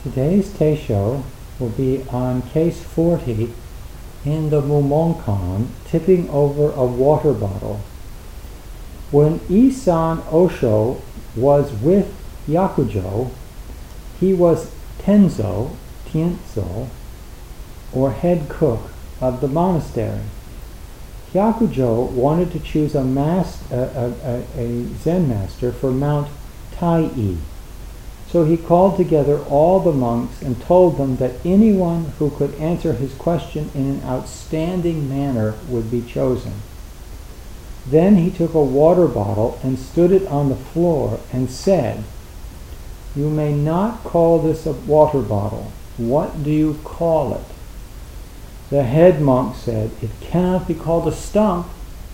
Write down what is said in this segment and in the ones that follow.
Today's Teisho will be on case 40 in the Mumonkan, tipping over a water bottle. When Isan Osho was with Yakujo, he was Tenzo, or head cook of the monastery. Yakujo wanted to choose a Zen master for Mount Tai-i. So he called together all the monks and told them that anyone who could answer his question in an outstanding manner would be chosen. Then he took a water bottle and stood it on the floor and said, "You may not call this a water bottle. What do you call it?" The head monk said, "It cannot be called a stump."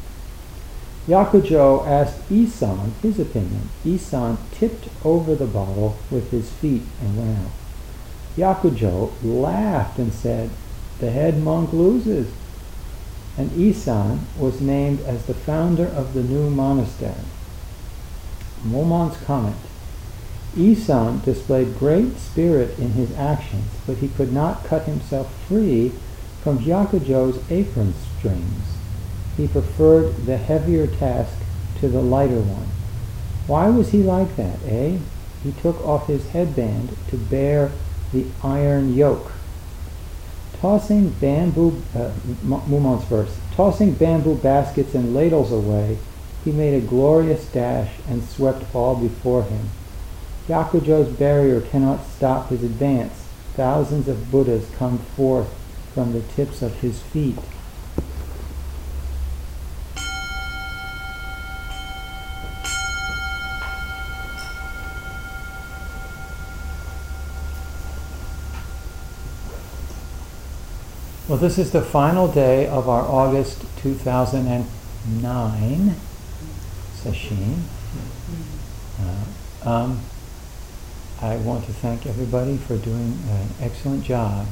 Yakujo asked Isan his opinion. Isan tipped over the bottle with his feet and went out. Yakujo laughed and said, "The head monk loses." And Isan was named as the founder of the new monastery. Momon's comment: Isan displayed great spirit in his actions, but he could not cut himself free from Yakujo's apron strings. He preferred the heavier task to the lighter one. Why was he like that, eh? He took off his headband to bear the iron yoke. Tossing bamboo, Mumon's verse, tossing bamboo baskets and ladles away, he made a glorious dash and swept all before him. Yakujo's barrier cannot stop his advance. Thousands of Buddhas come forth from the tips of his feet. Well, this is the final day of our August 2009 session. I want to thank everybody for doing an excellent job.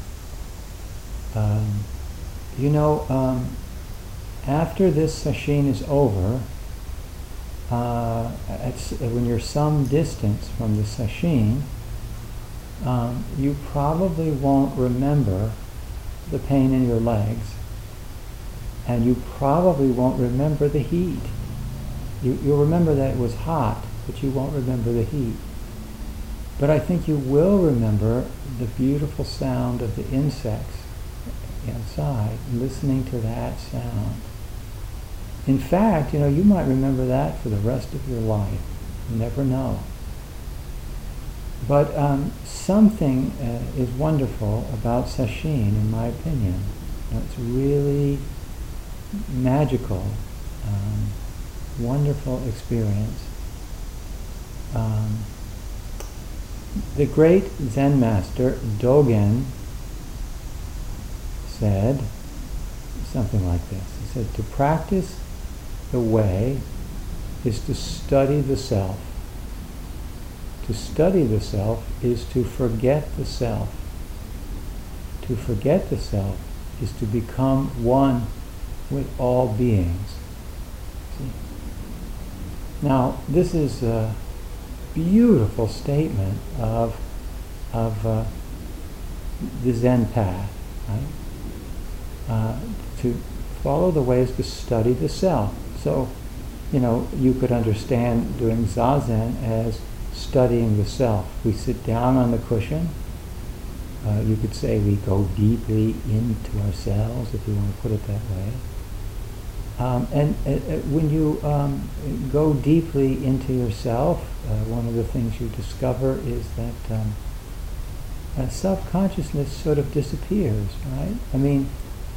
After this session is over, when you're some distance from the session, you probably won't remember the pain in your legs, and you probably won't remember the heat. You'll remember that it was hot, but you won't remember the heat. But I think you will remember the beautiful sound of the insects outside, listening to that sound. In fact, you might remember that for the rest of your life. You never know. But something is wonderful about sesshin, in my opinion. It's really magical, wonderful experience. The great Zen master Dogen said something like this. He said, "To practice the way is to study the self. To study the self is to forget the self. To forget the self is to become one with all beings." See? Now, this is a beautiful statement of the Zen path, right? To follow the way is to study the self. So, you could understand doing Zazen as studying the self. We sit down on the cushion. You could say we go deeply into ourselves, if you want to put it that way. And when you go deeply into yourself, one of the things you discover is that self-consciousness sort of disappears, right? I mean,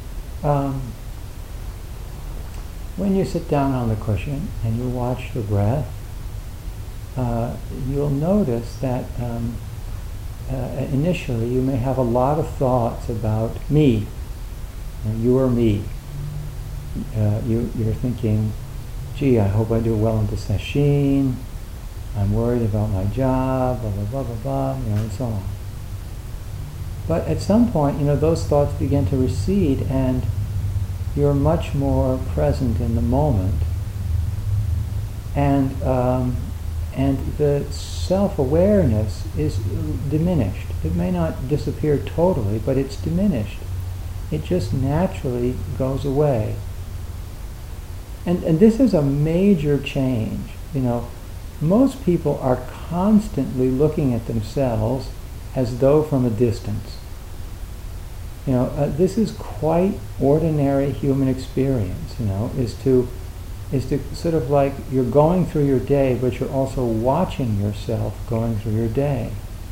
when you sit down on the cushion and you watch the breath, you'll notice that initially you may have a lot of thoughts about me. You or me. You're thinking, gee, I hope I do well in the sesshin. I'm worried about my job, blah, blah, blah, blah, blah, and so on. But at some point, those thoughts begin to recede and you're much more present in the moment. And and the self-awareness is diminished. It may not disappear totally, but it's diminished. It just naturally goes away. And this is a major change. Most people are constantly looking at themselves as though from a distance. This is quite ordinary human experience, is to sort of like you're going through your day, but you're also watching yourself going through your day.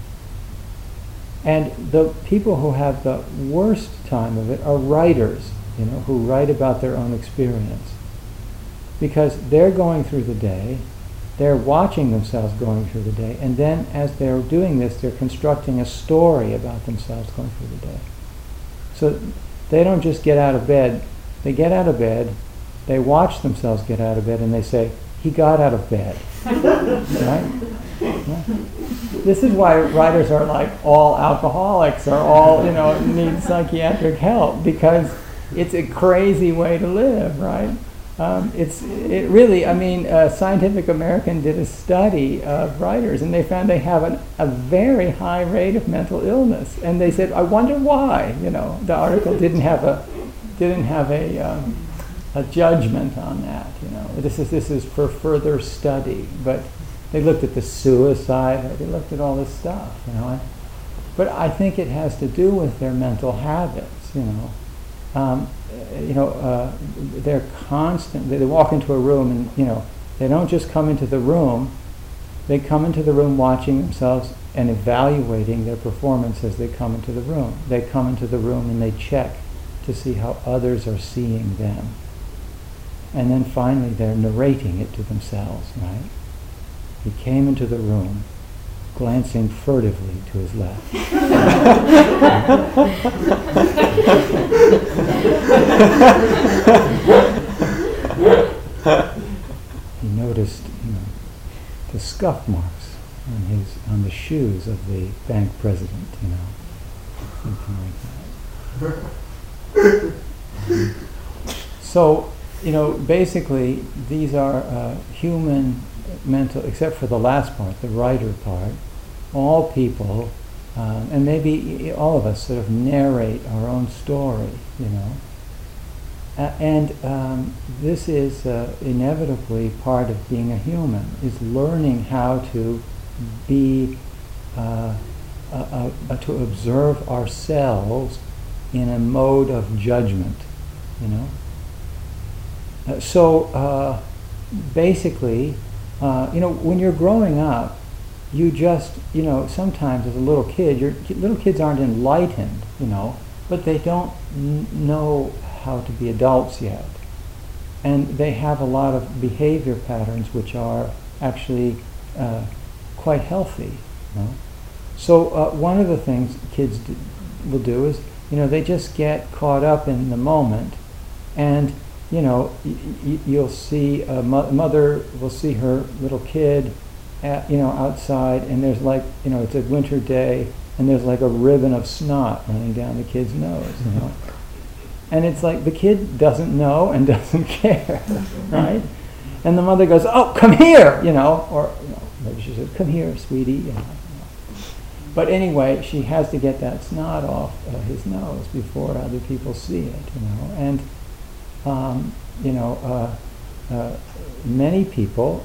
And the people who have the worst time of it are writers, who write about their own experience. Because they're going through the day, they're watching themselves going through the day, and then as they're doing this, they're constructing a story about themselves going through the day. So they don't just get out of bed, they get out of bed, they watch themselves get out of bed, and they say, he got out of bed. Right? Yeah. This is why writers are like all alcoholics or all, need psychiatric help, because it's a crazy way to live, right? Scientific American did a study of writers, and they found they have a very high rate of mental illness. And they said, I wonder why. The article didn't have a judgment on that. This is for further study. But they looked at the suicide. They looked at all this stuff. But I think it has to do with their mental habits. They're constantly, they walk into a room and, they don't just come into the room, they come into the room watching themselves and evaluating their performance as they come into the room. They come into the room and they check to see how others are seeing them. And then finally they're narrating it to themselves, right? He came into the room, glancing furtively to his left. He noticed, the scuff marks on the shoes of the bank president, something like that. So, basically, these are human mental, except for the last part, the writer part. All people, and maybe all of us, sort of narrate our own story, and this is inevitably part of being a human, is learning how to be, to observe ourselves in a mode of judgment, So basically, when you're growing up, you just, sometimes as a little kid, little kids aren't enlightened, but they don't know how to be adults yet. And they have a lot of behavior patterns which are actually quite healthy. So one of the things kids will do is, they just get caught up in the moment, and you'll see a mother will see her little kid outside, and there's like, it's a winter day, and there's like a ribbon of snot running down the kid's nose, And it's like the kid doesn't know and doesn't care, right? And the mother goes, oh, come here, or maybe she said, come here, sweetie, But anyway, she has to get that snot off his nose before other people see it, And many people,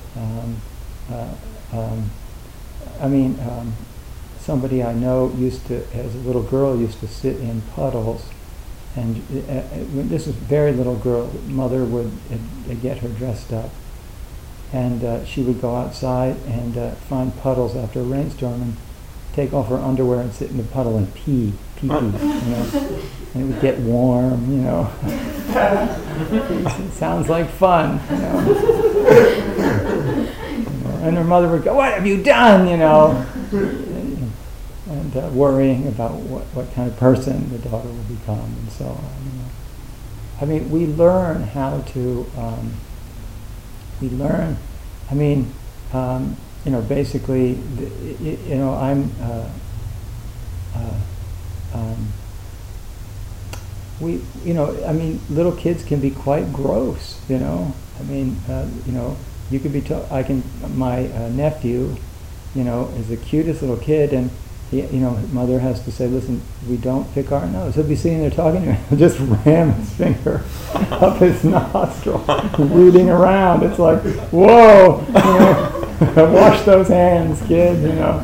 somebody I know as a little girl, used to sit in puddles, and when this was a very little girl, mother would get her dressed up, and she would go outside and find puddles after a rainstorm and take off her underwear and sit in the puddle and pee, and it would get warm, It sounds like fun, And her mother would go, what have you done, and worrying about what kind of person the daughter will become, and so on. We learn how to, basically, little kids can be quite gross, you could be my nephew, is the cutest little kid, and mother has to say, listen, we don't pick our nose. He'll be sitting there talking to me, he'll just ram his finger up his nostril, rooting around. It's like, whoa, wash those hands, kid,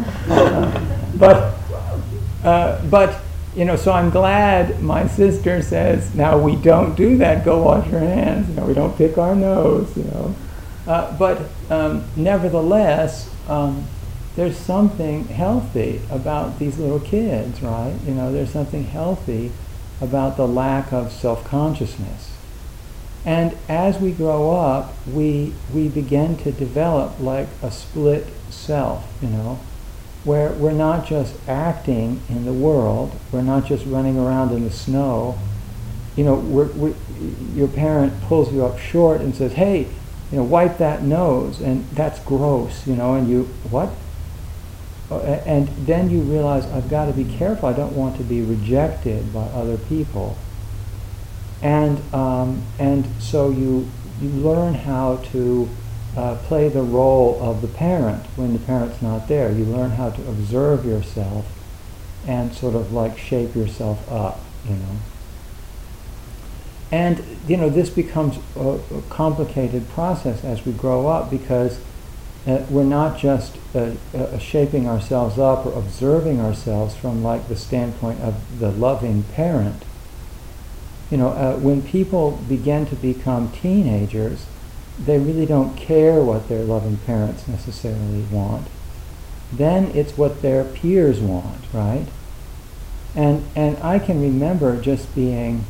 so I'm glad my sister says, now we don't do that, go wash your hands, we don't pick our nose, but nevertheless, there's something healthy about these little kids, right? There's something healthy about the lack of self-consciousness. And as we grow up, we begin to develop like a split self, where we're not just acting in the world, we're not just running around in the snow. Your parent pulls you up short and says, hey, wipe that nose, and that's gross, and you, what? And then you realize, I've got to be careful, I don't want to be rejected by other people. And so you learn how to play the role of the parent when the parent's not there. You learn how to observe yourself and sort of like shape yourself up, And, this becomes a complicated process as we grow up, because we're not just shaping ourselves up or observing ourselves from like the standpoint of the loving parent. When people begin to become teenagers, they really don't care what their loving parents necessarily want. Then it's what their peers want, right? And I can remember just being,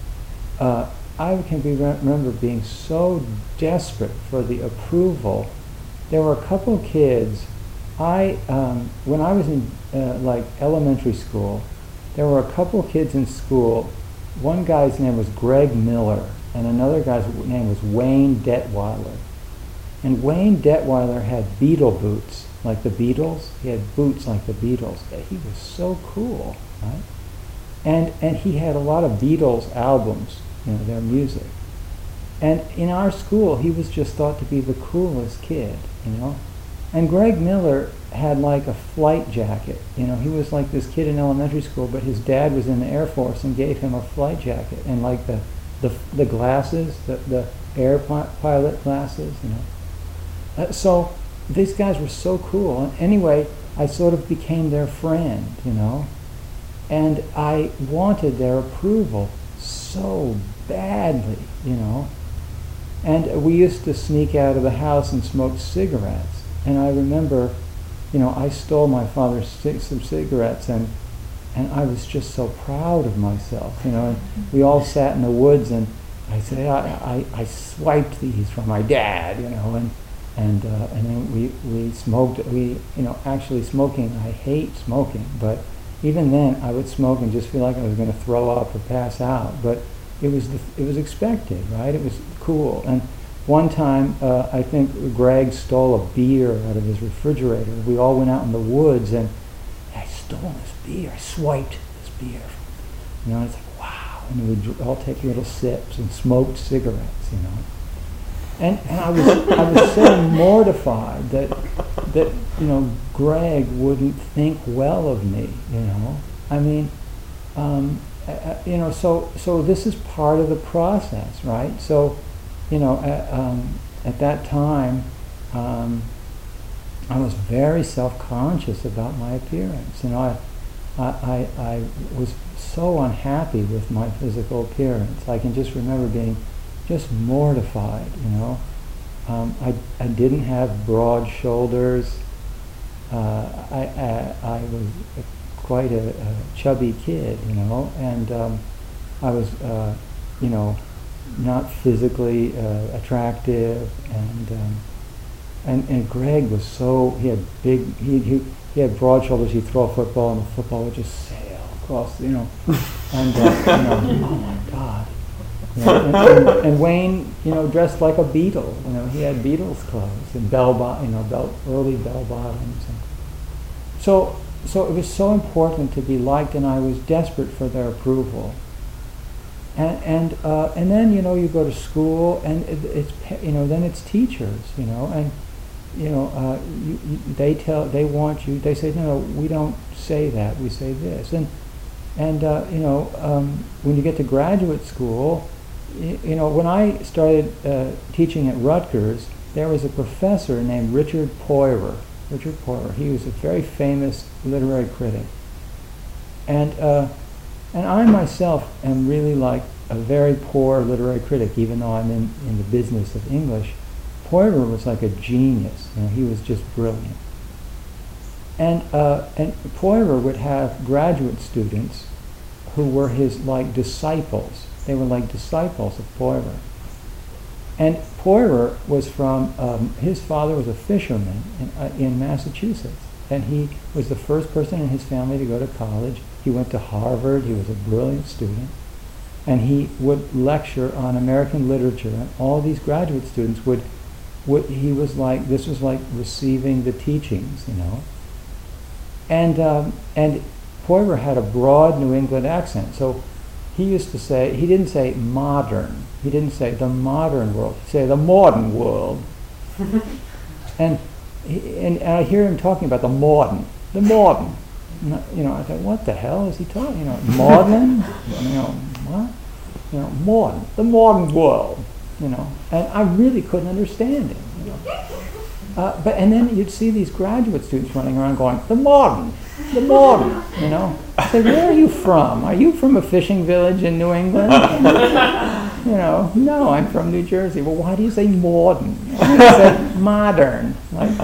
remember being so desperate for the approval. There were a couple kids, when I was in like elementary school, there were a couple kids in school. One guy's name was Greg Miller, and another guy's name was Wayne Detweiler. And Wayne Detweiler had Beatle boots, like the Beatles. He had boots like the Beatles. He was so cool, right? And he had a lot of Beatles albums, their music. And in our school, he was just thought to be the coolest kid, And Greg Miller had like a flight jacket. He was like this kid in elementary school, but his dad was in the Air Force and gave him a flight jacket and like the glasses, the air pilot glasses, So these guys were so cool. And anyway, I sort of became their friend, And I wanted their approval so badly, And we used to sneak out of the house and smoke cigarettes. And I remember, I stole my father's some cigarettes, and I was just so proud of myself, And we all sat in the woods, and I said, I swiped these from my dad, and then we smoked. Actually smoking, I hate smoking, but even then I would smoke and just feel like I was going to throw up or pass out. But it was expected, right? It was cool. And one time, I think Greg stole a beer out of his refrigerator. We all went out in the woods, and I stole this beer. I swiped this beer. It's like, wow. And we'd all take little sips and smoked cigarettes, And I was so mortified that Greg wouldn't think well of me, I mean, so this is part of the process, right? So, at that time, I was very self-conscious about my appearance. I was so unhappy with my physical appearance. I can just remember being just mortified, I didn't have broad shoulders. I was quite a chubby kid, and I was, not physically attractive, and Greg was he had he had broad shoulders. He'd throw a football, and the football would just sail across, and oh my God. And Wayne, dressed like a Beatle. He had Beatles clothes and early bell bottoms. So it was so important to be liked, and I was desperate for their approval. And then you go to school, and then it's teachers, and they say, no, we don't say that, we say this. And when you get to graduate school, when I started teaching at Rutgers, there was a professor named Richard Poyrer. He was a very famous literary critic. And I myself am really like a very poor literary critic, even though I'm in the business of English. Poyrer was like a genius. He was just brilliant. And Poyrer would have graduate students who were his disciples. They were like disciples of Poyrer. And Poyrer was from, his father was a fisherman in Massachusetts. And he was the first person in his family to go to college. He went to Harvard. He was a brilliant student. And he would lecture on American literature. And all these graduate students this was like receiving the teachings, And Poyrer had a broad New England accent. So he used to say, he didn't say modern. He didn't say the modern world. He'd say the modern world. and I hear him talking about the modern. And, I thought, what the hell is he talking? Modern? What? Modern. The modern world. And I really couldn't understand him. And then you'd see these graduate students running around going, the modern. I said, where are you from? Are you from a fishing village in New England? No, I'm from New Jersey. Well, why do you say modern? I said modern.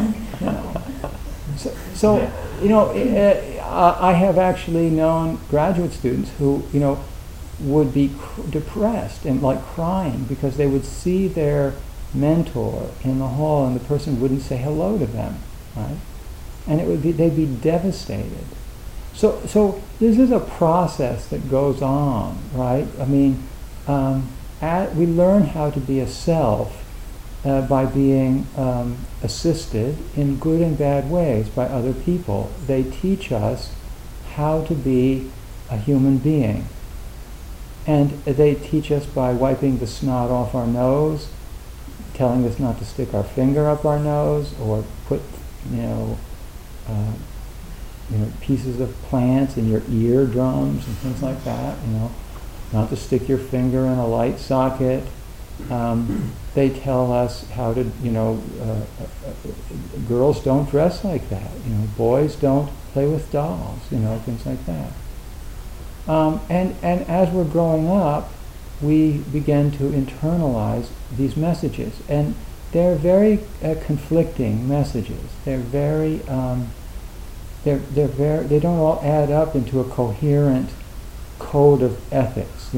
I have actually known graduate students who, would be depressed and crying because they would see their mentor in the hall and the person wouldn't say hello to them, right? And they'd be devastated. So this is a process that goes on, right? I mean, we learn how to be a self by being assisted in good and bad ways by other people. They teach us how to be a human being. And they teach us by wiping the snot off our nose, telling us not to stick our finger up our nose, or put, pieces of plants in your eardrums and things like that. Not to stick your finger in a light socket. They tell us how to, girls don't dress like that. Boys don't play with dolls. Things like that. And as we're growing up, we begin to internalize these messages, and they're very conflicting messages. They're very, they don't all add up into a coherent code of ethics.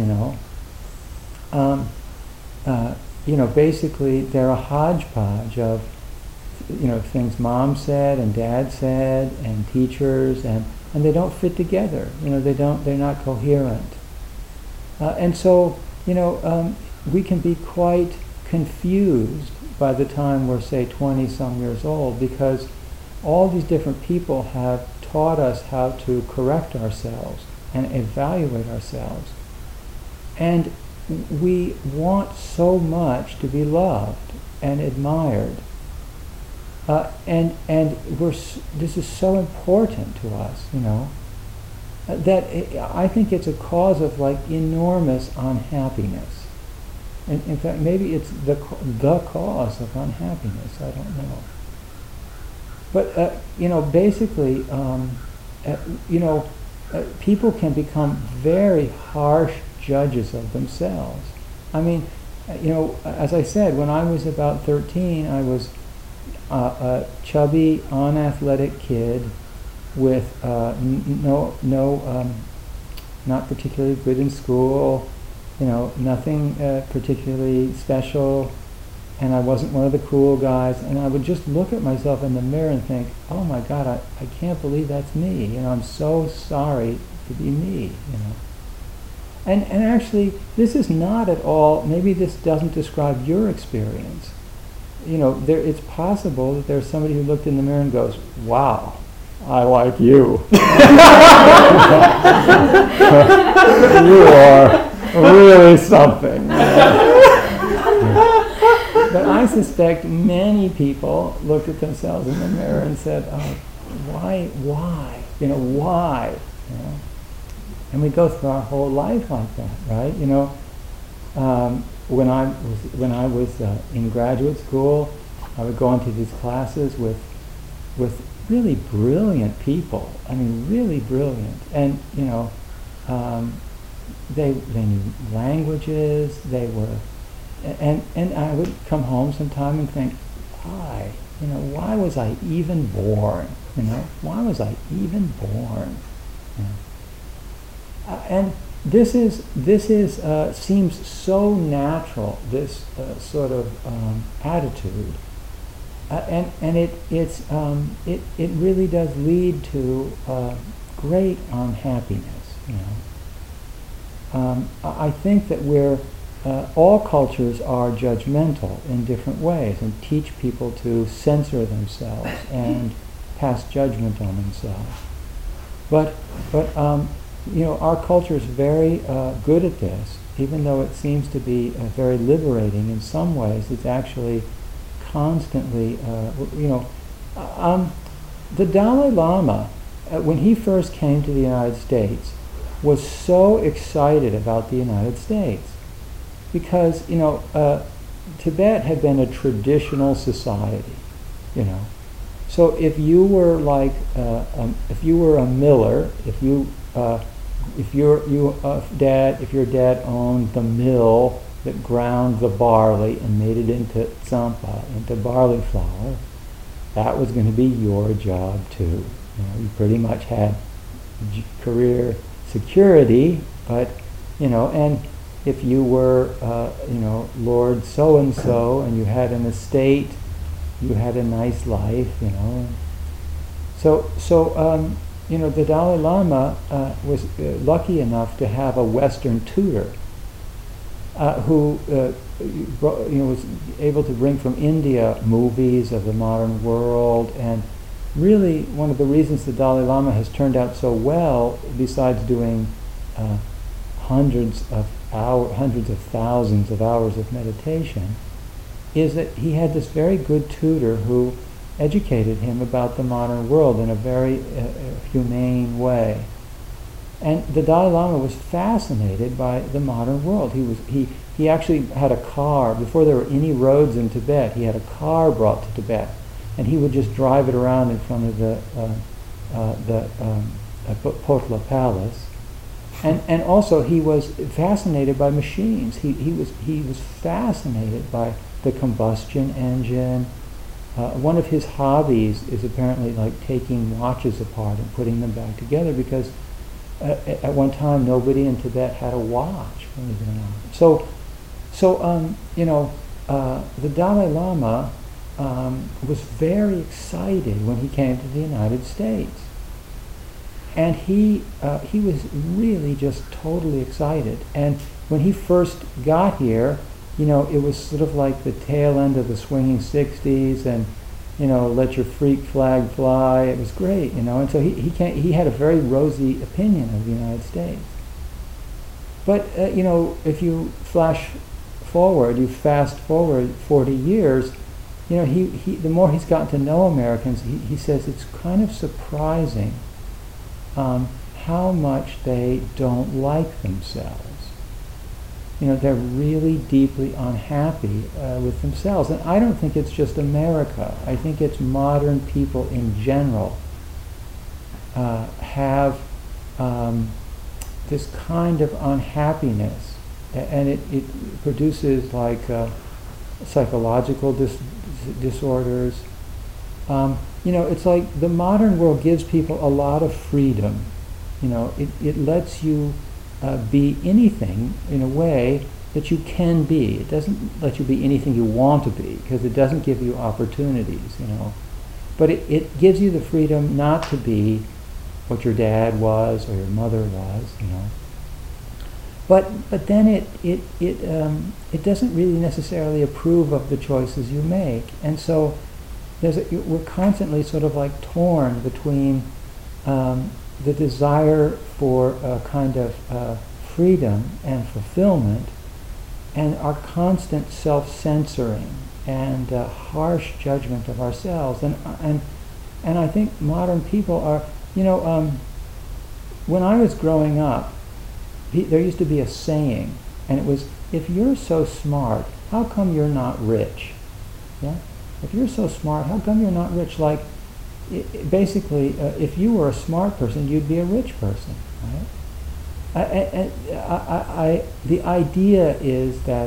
Basically they're a hodgepodge of, things mom said and dad said and teachers and they don't fit together. They're not coherent. And so, we can be quite confused by the time we're, say, 20-some years old, because all these different people have taught us how to correct ourselves and evaluate ourselves. And we want so much to be loved and admired. And this is so important to us, that I think it's a cause of enormous unhappiness. And in fact, maybe it's the cause of unhappiness. I don't know. But basically, people can become very harsh judges of themselves. I mean, as I said, when I was about 13, I was a chubby, unathletic kid with not particularly good in school, nothing particularly special, and I wasn't one of the cool guys, and I would just look at myself in the mirror and think, oh my God, I can't believe that's me, I'm so sorry to be me, And actually, this is not at all, maybe this doesn't describe your experience. It's possible that there's somebody who looked in the mirror and goes, wow, I like you. really something. But I suspect many people looked at themselves in the mirror and said, "Oh, why? Why?" And we go through our whole life like that, right? When I was in graduate school, I would go into these classes with really brilliant people. I mean, really brilliant, and they knew languages. They were, and I would come home sometime and think, why was I even born? Why was I even born? And this seems so natural. This sort of attitude. And it really does lead to great unhappiness. I think that all cultures are judgmental in different ways and teach people to censor themselves and pass judgment on themselves. But our culture is very good at this, even though it seems to be very liberating in some ways. It's actually constantly, the Dalai Lama, when he first came to the United States, was so excited about the United States because, Tibet had been a traditional society, So if you were if you were a miller, if your dad owned the mill that ground the barley and made it into tsampa, into barley flour, that was going to be your job too. You pretty much had career security, but and if you were Lord so and you had an estate, you had a nice life, So the Dalai Lama was lucky enough to have a Western tutor who was able to bring from India movies of the modern world, and really one of the reasons the Dalai Lama has turned out so well, besides doing hundreds of thousands of hours of meditation, is that he had this very good tutor who educated him about the modern world in a very humane way. And the Dalai Lama was fascinated by the modern world. He actually had a car, before there were any roads in Tibet, he had a car brought to Tibet, and he would just drive it around in front of the Potala Palace. And also he was fascinated by machines. He was fascinated by the combustion engine. One of his hobbies is apparently like taking watches apart and putting them back together, because at one time nobody in Tibet had a watch, believe it or not. The Dalai Lama was very excited when he came to the United States, and he was really just totally excited. And when he first got here, it was sort of like the tail end of the swinging 60s, and let your freak flag fly. It was great, and so he had a very rosy opinion of the United States. But if you fast forward 40 years, the more he's gotten to know Americans, he says it's kind of surprising how much they don't like themselves. They're really deeply unhappy with themselves. And I don't think it's just America. I think it's modern people in general have this kind of unhappiness. And it produces like psychological disorders. It's like the modern world gives people a lot of freedom. It lets you be anything in a way that you can be. It doesn't let you be anything you want to be, because it doesn't give you opportunities, But it gives you the freedom not to be what your dad was or your mother was, But then it doesn't really necessarily approve of the choices you make, and so we're constantly sort of like torn between the desire for a kind of freedom and fulfillment, and our constant self-censoring and harsh judgment of ourselves. And I think modern people are, when I was growing up, there used to be a saying, and it was, if you're so smart, how come you're not rich? Yeah? If you're so smart, how come you're not rich? Like, basically, if you were a smart person, you'd be a rich person, right? The idea is that,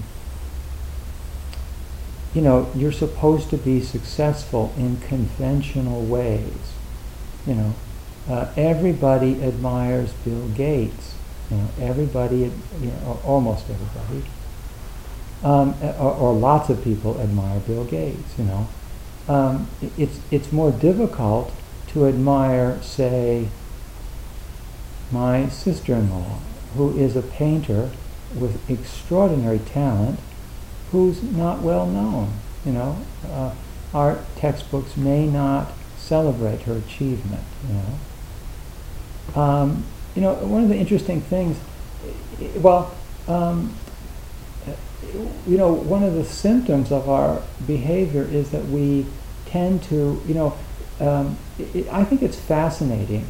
you're supposed to be successful in conventional ways. Everybody admires Bill Gates. Everybody, almost everybody, or lots of people admire Bill Gates. It's more difficult to admire, say, my sister-in-law, who is a painter with extraordinary talent, who's not well known. Art textbooks may not celebrate her achievement. One of the interesting things, one of the symptoms of our behavior is that we tend to, I think it's fascinating.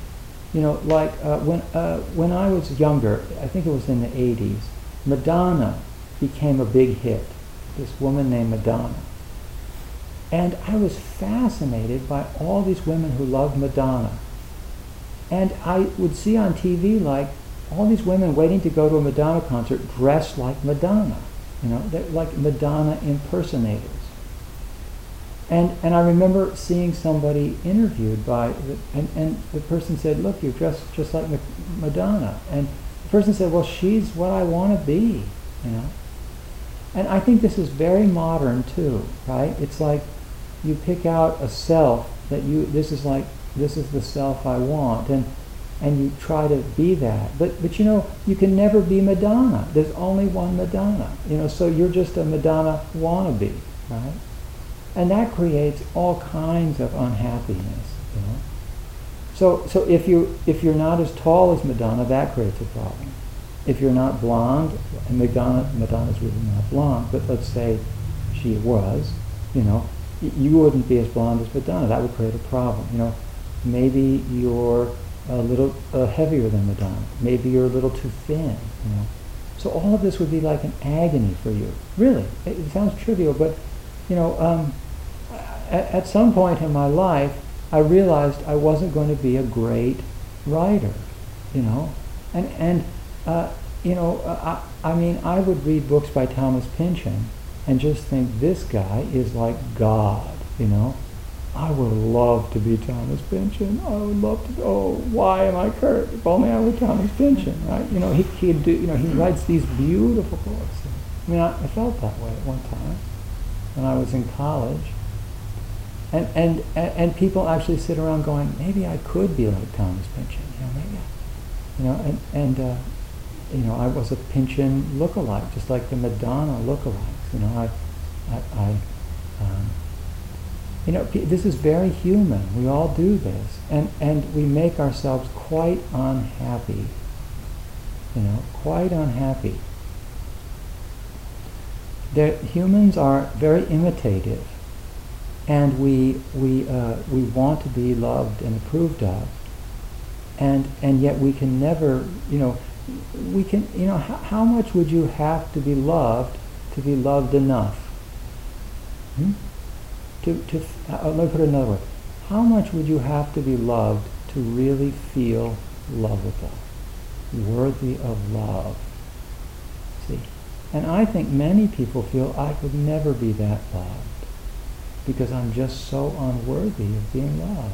When I was younger, I think it was in the 80s, Madonna became a big hit. This woman named Madonna. And I was fascinated by all these women who loved Madonna. And I would see on TV, like, all these women waiting to go to a Madonna concert dressed like Madonna. They're like Madonna impersonators. And I remember seeing somebody interviewed and the person said, look, you're dressed just like Madonna. And the person said, well, she's what I want to be, And I think this is very modern too, right? It's like you pick out a self that this is the self I want, and you try to be that. But you can never be Madonna. There's only one Madonna. So you're just a Madonna wannabe, right? And that creates all kinds of unhappiness. So if you're not as tall as Madonna, that creates a problem. If you're not blonde, and Madonna's really not blonde, but let's say she was, you wouldn't be as blonde as Madonna. That would create a problem. Maybe you're a little heavier than Madonna. Maybe you're a little too thin. So all of this would be like an agony for you. Really, it sounds trivial, but at some point in my life, I realized I wasn't going to be a great writer. I would read books by Thomas Pynchon and just think, this guy is like God, I would love to be Thomas Pynchon. I would love to. Oh, why am I Kurt? If only I were Thomas Pynchon, right? He'd do. He writes these beautiful books. I felt that way at one time when I was in college, and people actually sit around going, maybe I could be like Thomas Pynchon. I was a Pynchon lookalike, just like the Madonna lookalikes. This is very human. We all do this, and we make ourselves quite unhappy. Quite unhappy. Humans are very imitative, and we want to be loved and approved of, and yet we can never. We can. How much would you have to be loved enough? Let me put it another way. How much would you have to be loved to really feel lovable, worthy of love? See? And I think many people feel, I could never be that loved because I'm just so unworthy of being loved,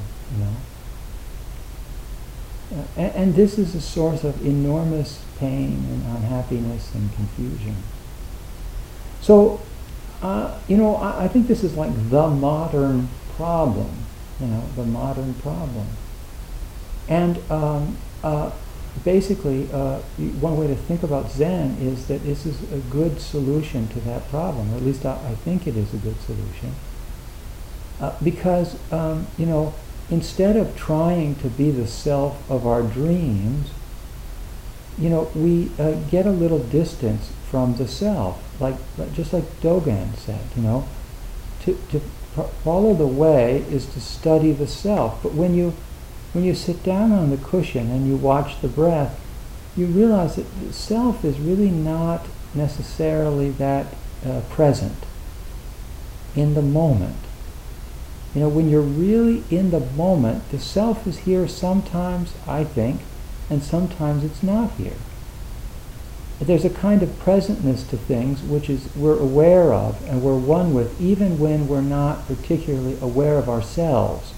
And this is a source of enormous pain and unhappiness and confusion. So, I think this is like the modern problem, the modern problem. And basically, one way to think about Zen is that this is a good solution to that problem, or at least I think it is a good solution. Because, instead of trying to be the self of our dreams, we get a little distance from the self, just like Dogen said. To follow the way is to study the self. But when you sit down on the cushion and you watch the breath, you realize that the self is really not necessarily that present in the moment. When you're really in the moment, the self is here sometimes, I think, and sometimes it's not here. There's a kind of presentness to things which we're aware of and we're one with, even when we're not particularly aware of ourselves.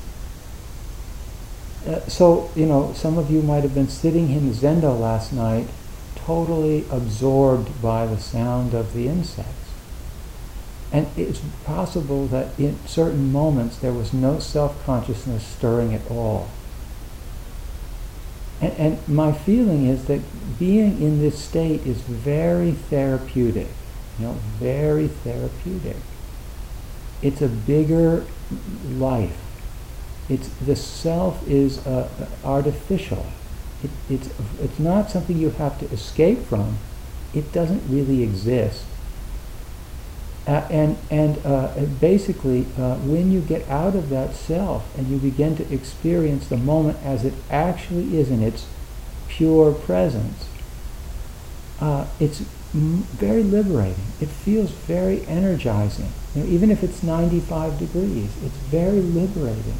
So, some of you might have been sitting in Zendo last night, totally absorbed by the sound of the insects. And it's possible that in certain moments there was no self-consciousness stirring at all. And my feeling is that being in this state is very therapeutic, very therapeutic. It's a bigger life. The self is artificial. It's not something you have to escape from. It doesn't really exist. Basically, when you get out of that self and you begin to experience the moment as it actually is in its pure presence, it's very liberating. It feels very energizing. Even if it's 95 degrees, it's very liberating.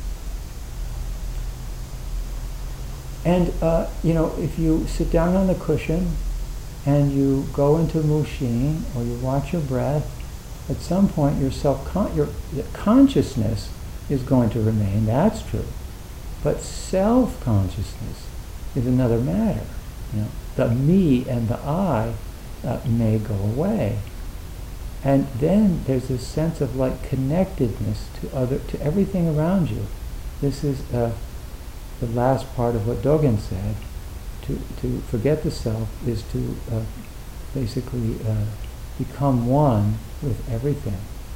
And if you sit down on the cushion and you go into Mushin, or you watch your breath, at some point your consciousness is going to remain, that's true. But self-consciousness is another matter. The me and the I may go away. And then there's this sense of connectedness to everything around you. This is the last part of what Dogen said. To forget the self is to basically become one with everything.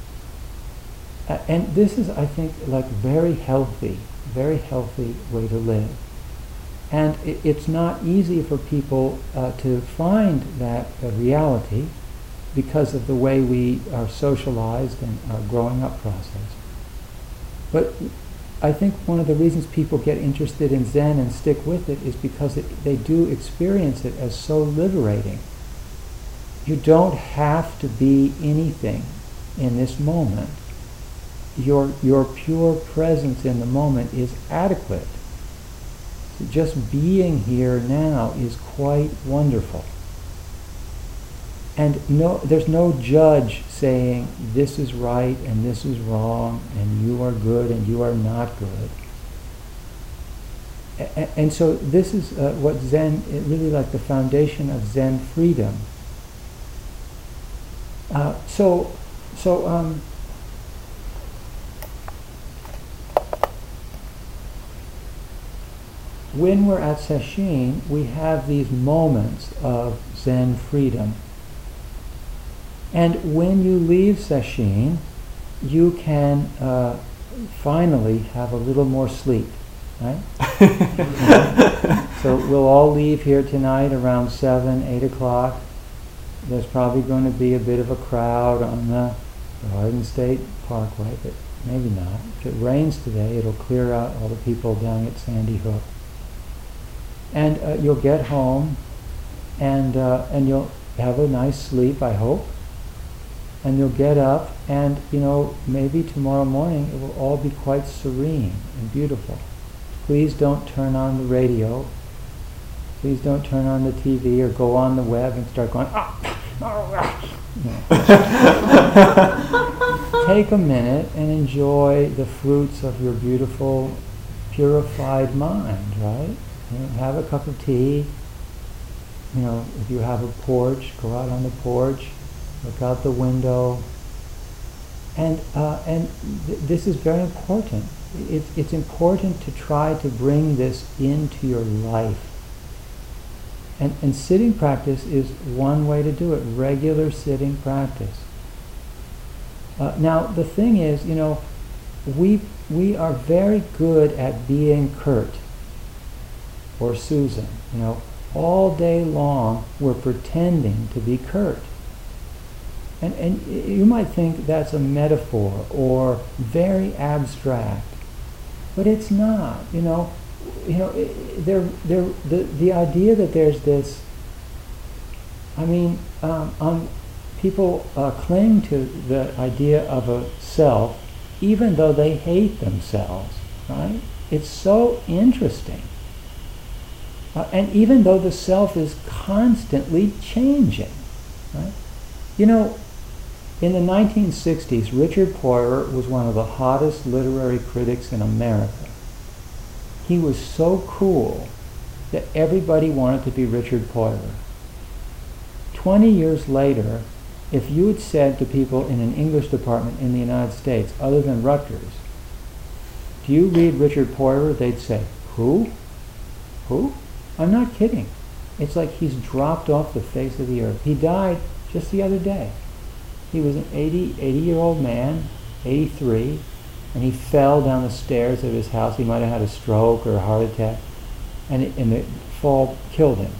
And this is, I think, very healthy way to live. And it's not easy for people to find that reality because of the way we are socialized and our growing up process. But I think one of the reasons people get interested in Zen and stick with it is because they do experience it as so liberating. You don't have to be anything in this moment. Your pure presence in the moment is adequate. So just being here now is quite wonderful. And there's no judge saying this is right and this is wrong and you are good and you are not good. And so this is what Zen, really the foundation of Zen freedom. When we're at Sesshin, we have these moments of Zen freedom. And when you leave Sesshin, you can finally have a little more sleep, right? So we'll all leave here tonight around 7, 8 o'clock. There's probably going to be a bit of a crowd on the Garden State Parkway, but maybe not. If it rains today, it'll clear out all the people down at Sandy Hook. And you'll get home, and you'll have a nice sleep, I hope. And you'll get up, and maybe tomorrow morning it will all be quite serene and beautiful. Please don't turn on the radio. Please don't turn on the TV or go on the web and start going, Take a minute and enjoy the fruits of your beautiful, purified mind, right? Have a cup of tea. If you have a porch, go out on the porch, look out the window. And this is very important. It's important to try to bring this into your life. And sitting practice is one way to do it, regular sitting practice. Now, the thing is, we are very good at being Kurt or Susan, all day long we're pretending to be Kurt. And you might think that's a metaphor or very abstract, but it's not. The idea that there's this. People cling to the idea of a self, even though they hate themselves. Right? It's so interesting. And even though the self is constantly changing, right? In the 1960s, Richard Poyer was one of the hottest literary critics in America. He was so cool that everybody wanted to be Richard Poyer. 20 years later, if you had said to people in an English department in the United States, other than Rutgers, do you read Richard Poyer? They'd say, who? Who? I'm not kidding. It's like he's dropped off the face of the earth. He died just the other day. He was an 80-year-old man, 83, and he fell down the stairs of his house. He might have had a stroke or a heart attack, and the fall killed him.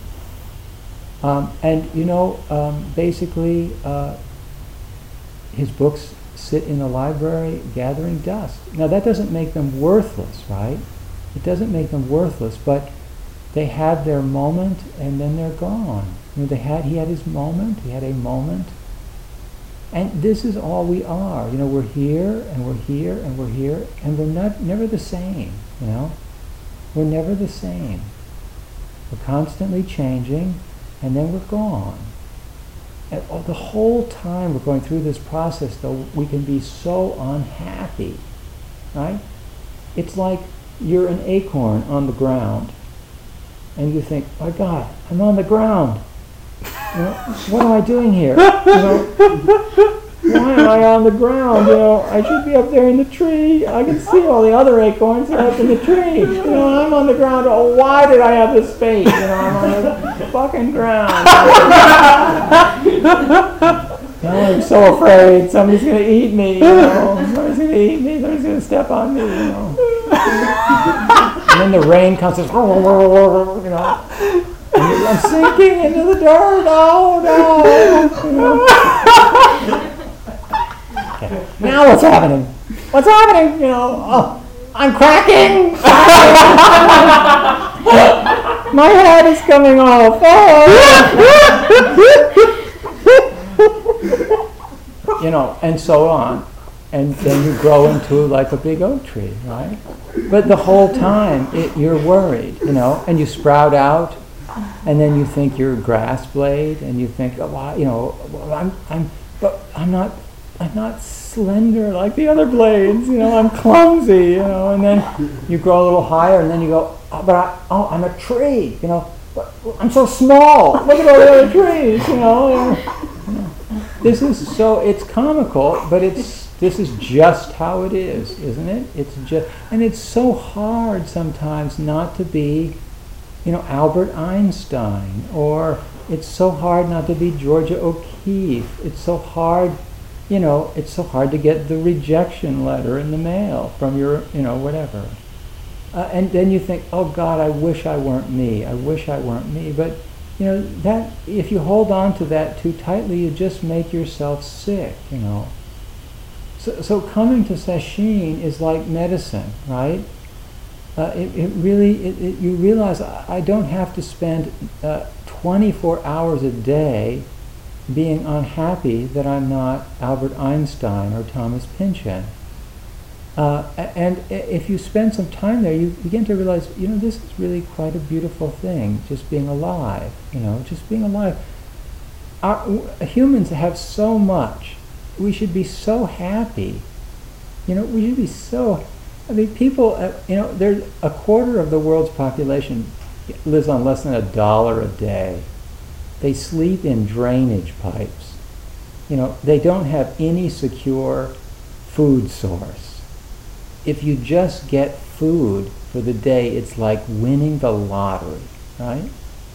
Basically, his books sit in the library gathering dust. Now, that doesn't make them worthless, right? It doesn't make them worthless, but they had their moment, and then they're gone. He had his moment. He had a moment. And this is all we are. We're here, and we're here, and we're here, and we're never the same, We're never the same. We're constantly changing, and then we're gone. And the whole time we're going through this process, though, we can be so unhappy, right? It's like you're an acorn on the ground, and you think, my God, I'm on the ground. What am I doing here? Why am I on the ground? I should be up there in the tree. I can see all the other acorns are up in the tree. I'm on the ground. Oh, why did I have this fate? I'm on the fucking ground. I'm so afraid somebody's going to eat me. Somebody's going to eat me. Somebody's going to step on me. And then the rain comes and I'm sinking into the dirt. Oh no! Okay. Now what's happening? What's happening? I'm cracking. My head is coming off. And so on. And then you grow into like a big oak tree, right? But the whole time you're worried, and you sprout out. And then you think you're a grass blade, and you think, I'm not slender like the other blades. I'm clumsy. And then you grow a little higher, and then you go, I'm a tree. But I'm so small. Look at all the other trees. This is it's comical, but this is just how it is, isn't it? And it's so hard sometimes not to be. Albert Einstein, or it's so hard not to be Georgia O'Keeffe. It's so hard, to get the rejection letter in the mail from your, whatever. And then you think, oh God, I wish I weren't me. I wish I weren't me. But, that if you hold on to that too tightly, you just make yourself sick, So coming to sesshin is like medicine, right? You realize I don't have to spend 24 hours a day being unhappy that I'm not Albert Einstein or Thomas Pynchon. And if you spend some time there, you begin to realize, this is really quite a beautiful thing, just being alive, just being alive. Humans have so much. We should be so happy. We should be so... people, there's a quarter of the world's population lives on less than $1 a day. They sleep in drainage pipes. They don't have any secure food source. If you just get food for the day, it's like winning the lottery, right?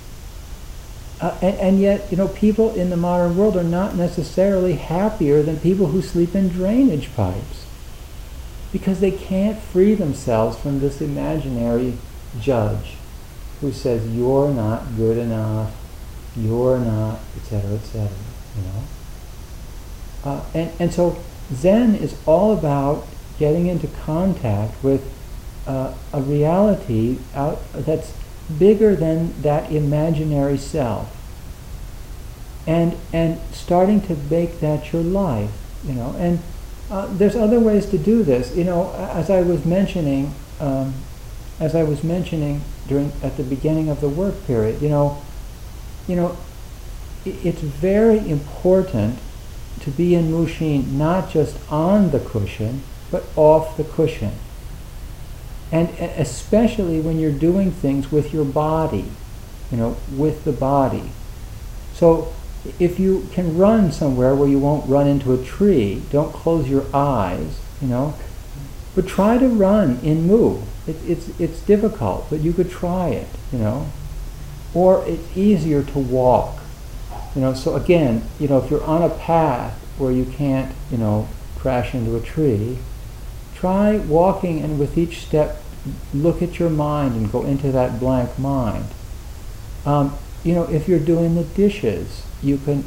And yet, people in the modern world are not necessarily happier than people who sleep in drainage pipes, because they can't free themselves from this imaginary judge. who says you're not good enough, you're not, etc., etc., you know. And so Zen is all about getting into contact with a reality that's bigger than that imaginary self, and starting to make that your life, you know. And there's other ways to do this, you know. As I was mentioning at the beginning of the work period, you know, it's very important to be in Mushin not just on the cushion, but off the cushion. And especially when you're doing things with your body, you know, with the body. So if you can run somewhere where you won't run into a tree, don't close your eyes, you know, but try to run in Mu. It's difficult, but you could try it, you know. Or it's easier to walk, you know. So again, you know, if you're on a path where you can't, you know, crash into a tree, try walking, and with each step, look at your mind and go into that blank mind. You know, if you're doing the dishes, you can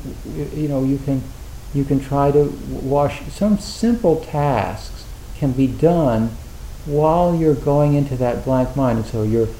try to wash. Some simple tasks can be done while you're going into that blank mind. And so you're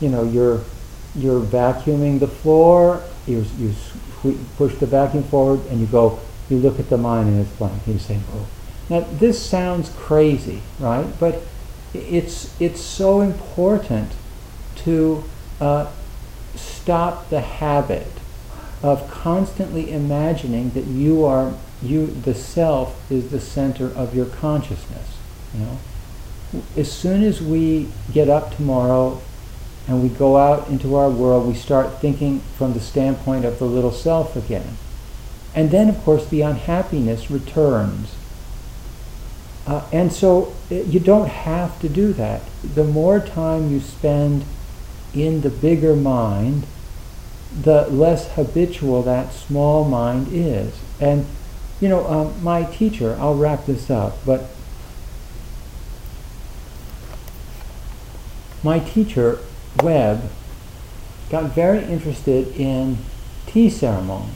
vacuuming the floor. You push the vacuum forward, and you look at the mind, and it's blank. And you say, "Oh." Now this sounds crazy, right? But it's so important to stop the habit of constantly imagining that the self is the center of your consciousness. You know, as soon as we get up tomorrow and we go out into our world, we start thinking from the standpoint of the little self again, and then of course the unhappiness returns. And so you don't have to do that. The more time you spend in the bigger mind, the less habitual that small mind is. And, you know, my teacher, I'll wrap this up, but my teacher, Webb, got very interested in tea ceremony.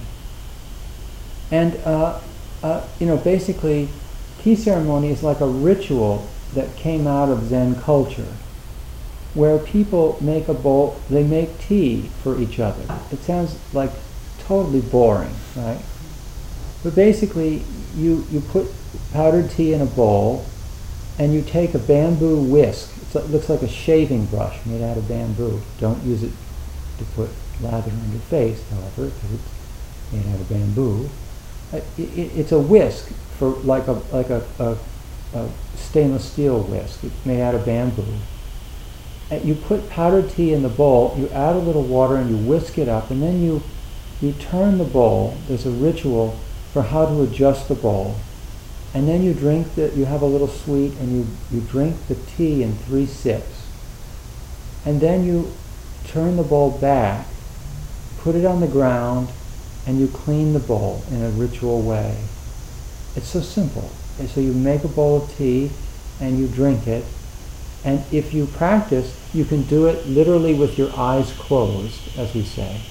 And, you know, basically, tea ceremony is like a ritual that came out of Zen culture, where people make a bowl, they make tea for each other. It sounds like totally boring, right? But basically, you put powdered tea in a bowl, and you take a bamboo whisk. It looks like a shaving brush made out of bamboo. Don't use it to put lather on your face, however, because it's made out of bamboo. It's a whisk, for like a stainless steel whisk. It's made out of bamboo. And you put powdered tea in the bowl, you add a little water, and you whisk it up, and then you turn the bowl. There's a ritual for how to adjust the bowl. And then you have a little sweet, and you drink the tea in 3 sips. And then you turn the bowl back, put it on the ground, and you clean the bowl in a ritual way. It's so simple. And so you make a bowl of tea, and you drink it. And if you practice, you can do it literally with your eyes closed, as we say.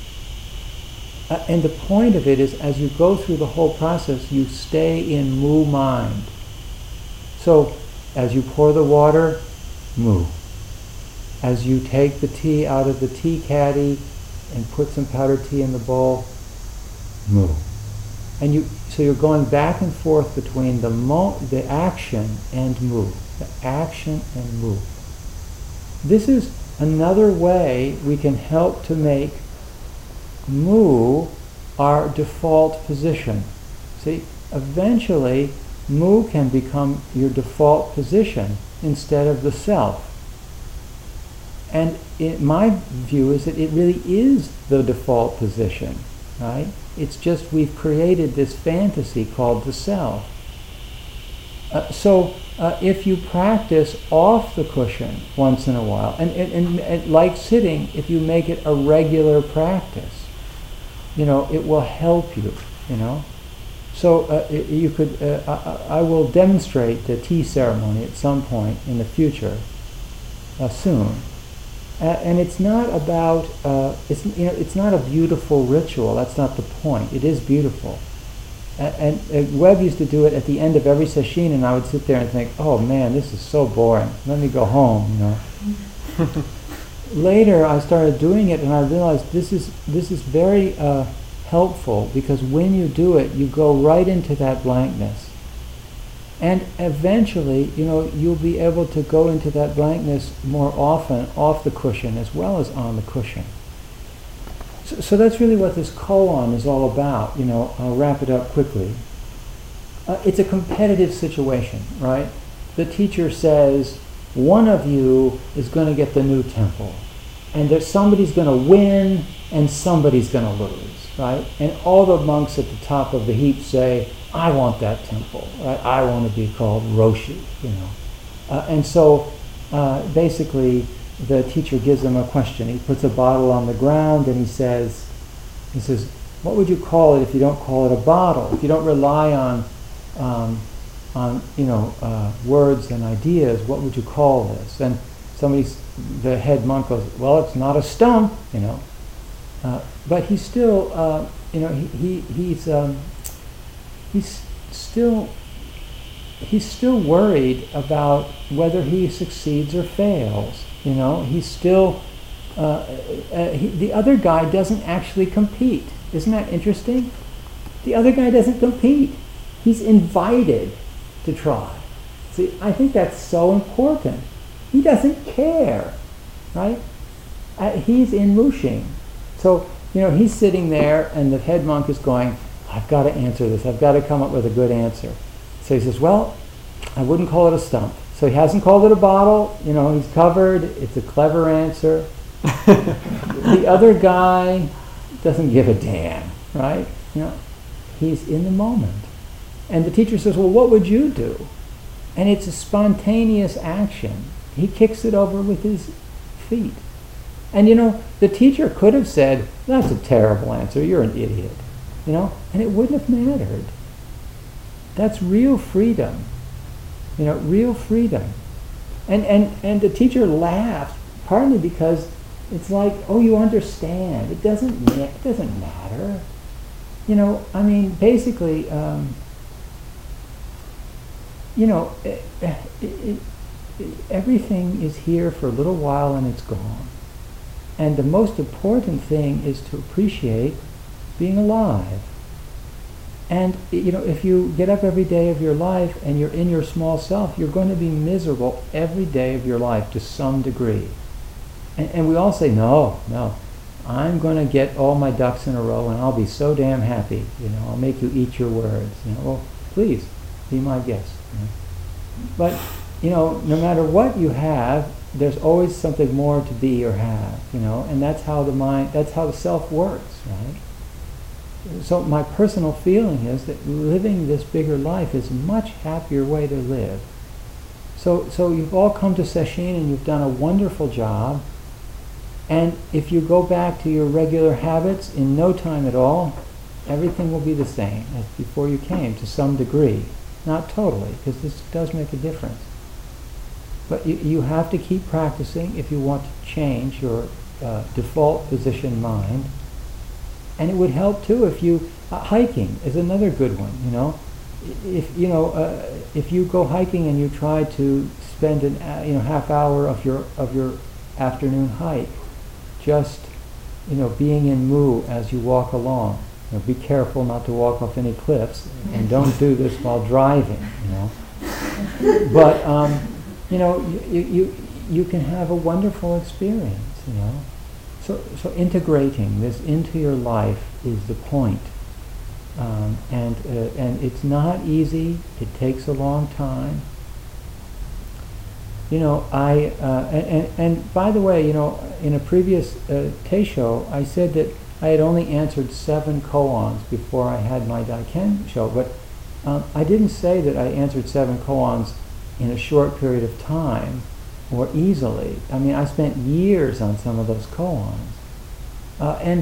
And the point of it is, as you go through the whole process, you stay in Mu mind. So, as you pour the water, Mu. As you take the tea out of the tea caddy and put some powdered tea in the bowl, Mu. And so you're going back and forth between the action and Mu. The action and Mu. This is another way we can help to make Mu our default position. See, eventually Mu can become your default position instead of the self. And my view is that it really is the default position, right? It's just we've created this fantasy called the self. So if you practice off the cushion once in a while, and like sitting, if you make it a regular practice, you know, it will help you, you know. So you could, I will demonstrate the tea ceremony at some point in the future, soon. And it's not about it's not a beautiful ritual. That's not the point. It is beautiful. And Webb used to do it at the end of every sesshin, and I would sit there and think, oh man, this is so boring. Let me go home, Later, I started doing it, and I realized this is very helpful, because when you do it, you go right into that blankness. And eventually, you'll be able to go into that blankness more often off the cushion as well as on the cushion. So that's really what this koan is all about. I'll wrap it up quickly. It's a competitive situation, right? The teacher says, one of you is going to get the new temple, and that somebody's going to win and somebody's going to lose, right? And all the monks at the top of the heap say, I want that temple, right? I want to be called Roshi, And so basically the teacher gives them a question. He puts a bottle on the ground and he says, what would you call it if you don't call it a bottle? If you don't rely on words and ideas, what would you call this? And the head monk goes, well, it's not a stump, but he's still, he's still worried about whether he succeeds or fails. He's still the other guy doesn't actually compete. Isn't that interesting? The other guy doesn't compete. He's invited to try. See, I think that's so important. He doesn't care, right? He's in Muxing. So, he's sitting there and the head monk is going, I've got to answer this. I've got to come up with a good answer. So he says, well, I wouldn't call it a stump. So he hasn't called it a bottle. He's covered. It's a clever answer. The other guy doesn't give a damn, right? He's in the moment. And the teacher says, well, what would you do? And it's a spontaneous action. He kicks it over with his feet. And the teacher could have said, that's a terrible answer. You're an idiot. And it wouldn't have mattered. That's real freedom. Real freedom. And the teacher laughed, partly because it's like, oh, you understand. It doesn't matter. Basically, everything is here for a little while and it's gone. And the most important thing is to appreciate being alive. And if you get up every day of your life and you're in your small self, you're going to be miserable every day of your life to some degree. And we all say, no, I'm going to get all my ducks in a row and I'll be so damn happy. I'll make you eat your words. Well, please, be my guest. But, no matter what you have, there's always something more to be or have, and that's how the self works, right? So my personal feeling is that living this bigger life is a much happier way to live. So you've all come to Sesshin and you've done a wonderful job. And if you go back to your regular habits, in no time at all, everything will be the same as before you came, to some degree. Not totally, because this does make a difference. But you have to keep practicing if you want to change your default position mind. And it would help too if you hiking is another good one. If you go hiking and you try to spend an half hour of your afternoon hike just being in mu as you walk along. Be careful not to walk off any cliffs, and don't do this while driving. But you can have a wonderful experience. So integrating this into your life is the point. And it's not easy. It takes a long time. And by the way, in a previous Teisho, I said that I had only answered 7 koans before I had my Daikensho, but I didn't say that I answered 7 koans in a short period of time or easily. I spent years on some of those koans. And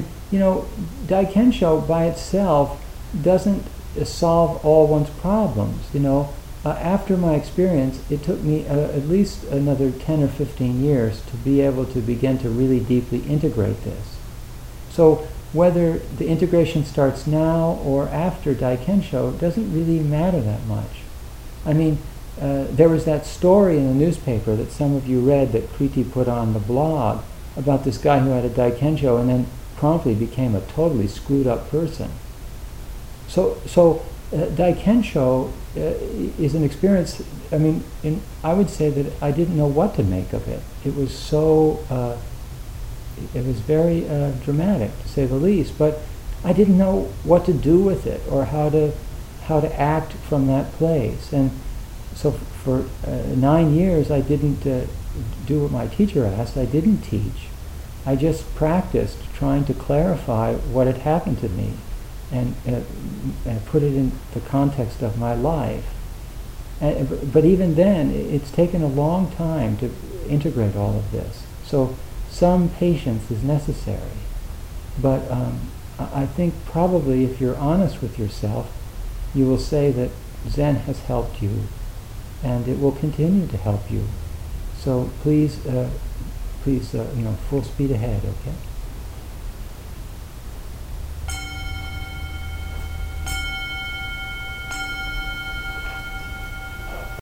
Daikensho by itself doesn't solve all one's problems. after my experience, it took me at least another 10 or 15 years to be able to begin to really deeply integrate this. So whether the integration starts now or after Daikensho doesn't really matter that much. I mean, there was that story in the newspaper that some of you read that Kriti put on the blog about this guy who had a Daikensho and then promptly became a totally screwed up person. So Daikensho is an experience. I mean, I would say that I didn't know what to make of it. It was so. It was very dramatic, to say the least. But I didn't know what to do with it or how to act from that place. And so for 9 years, I didn't do what my teacher asked. I didn't teach. I just practiced trying to clarify what had happened to me and put it in the context of my life. But even then, it's taken a long time to integrate all of this. So some patience is necessary. But I think probably if you're honest with yourself, you will say that Zen has helped you and it will continue to help you. So please, full speed ahead, okay?